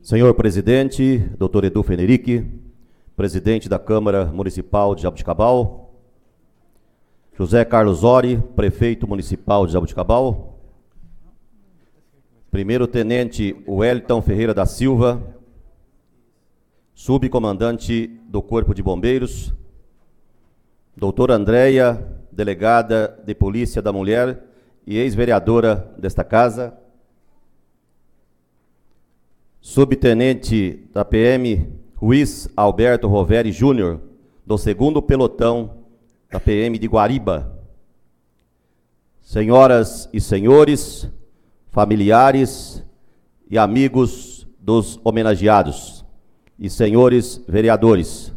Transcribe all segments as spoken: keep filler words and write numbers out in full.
Senhor presidente, doutor Edu Fenerick, presidente da Câmara Municipal de Jaboticabal, José Carlos Ori, prefeito municipal de Jaboticabal, primeiro-tenente Wellington Ferreira da Silva, subcomandante do Corpo de Bombeiros, doutora Andréia, delegada de Polícia da Mulher e ex-vereadora desta casa, subtenente da P M Ruiz Alberto Roveri Júnior, do segundo pelotão da P M de Guariba, senhoras e senhores, familiares e amigos dos homenageados e senhores vereadores.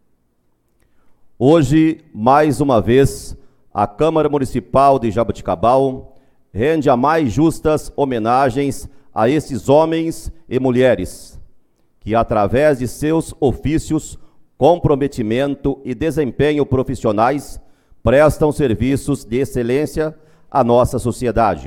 Hoje, mais uma vez, a Câmara Municipal de Jaboticabal rende as mais justas homenagens a esses homens e mulheres que, através de seus ofícios, comprometimento e desempenho profissionais, prestam serviços de excelência à nossa sociedade.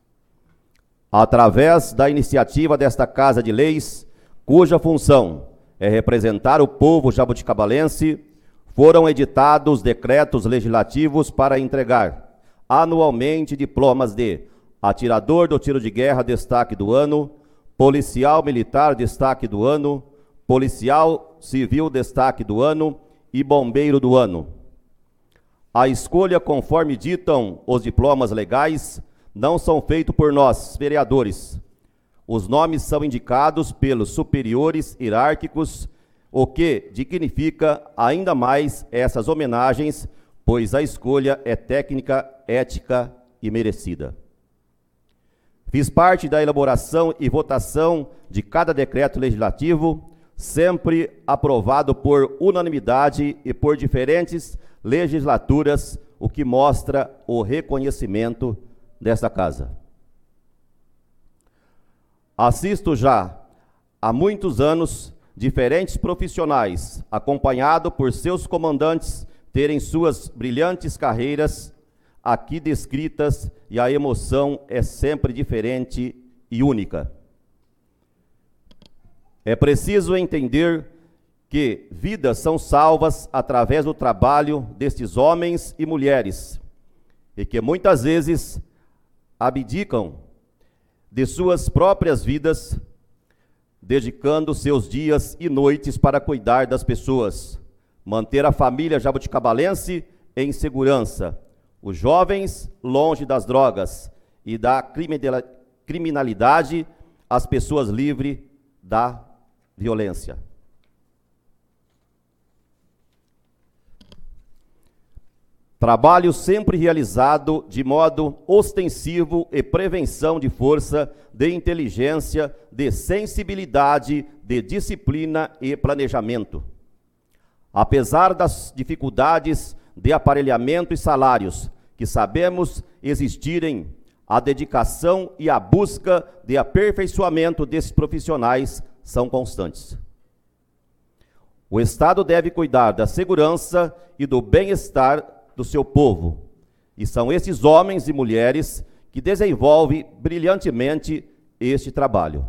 Através da iniciativa desta Casa de Leis, cuja função é representar o povo jaboticabalense, foram editados decretos legislativos para entregar anualmente diplomas de atirador do tiro de guerra destaque do ano, policial militar destaque do ano, policial civil destaque do ano e bombeiro do ano. A escolha, conforme ditam os diplomas legais, não são feitos por nós, vereadores. Os nomes são indicados pelos superiores hierárquicos, o que dignifica ainda mais essas homenagens, pois a escolha é técnica, ética e merecida. Fiz parte da elaboração e votação de cada decreto legislativo, sempre aprovado por unanimidade e por diferentes legislaturas, o que mostra o reconhecimento desta casa. Assisto já há muitos anos diferentes profissionais, acompanhado por seus comandantes, terem suas brilhantes carreiras aqui descritas, e a emoção é sempre diferente e única. É preciso entender que vidas são salvas através do trabalho destes homens e mulheres, e que muitas vezes abdicam de suas próprias vidas, dedicando seus dias e noites para cuidar das pessoas, manter a família jaboticabalense em segurança, os jovens longe das drogas e da criminalidade, as pessoas livres da violência. Trabalho sempre realizado de modo ostensivo e prevenção de força, de inteligência, de sensibilidade, de disciplina e planejamento. Apesar das dificuldades de aparelhamento e salários que sabemos existirem, a dedicação e a busca de aperfeiçoamento desses profissionais são constantes. O Estado deve cuidar da segurança e do bem-estar do seu povo, e são esses homens e mulheres que desenvolvem brilhantemente este trabalho.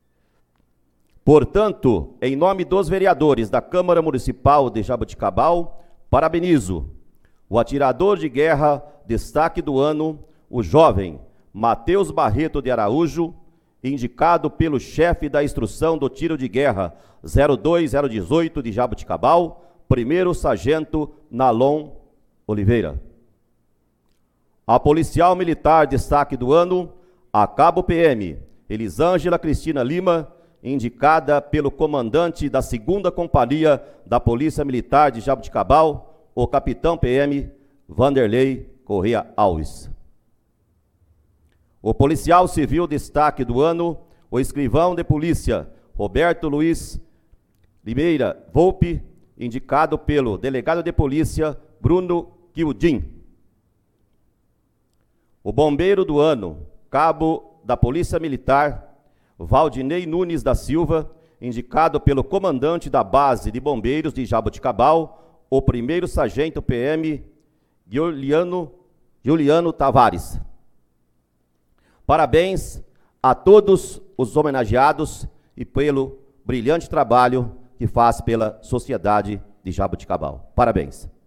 Portanto, em nome dos vereadores da Câmara Municipal de Jaboticabal, parabenizo o atirador de guerra destaque do ano, o jovem Matheus Barreto de Araújo, indicado pelo chefe da instrução do tiro de guerra zero dois zero dezoito de Jaboticabal, primeiro sargento Nalon Oliveira. A policial militar destaque do ano, a cabo P M Elisângela Cristina Lima, indicada pelo comandante da segunda Companhia da Polícia Militar de Jaboticabal, o capitão P M Vanderlei Correia Alves. O policial civil destaque do ano, o escrivão de polícia Roberto Luiz Limeira Volpe, indicado pelo delegado de polícia Bruno Quildim. O bombeiro do ano, cabo da Polícia Militar Valdinei Nunes da Silva, indicado pelo comandante da base de bombeiros de Jaboticabal, o primeiro sargento P M Juliano, Juliano Tavares. Parabéns a todos os homenageados e pelo brilhante trabalho que faz pela sociedade de Jaboticabal. Parabéns.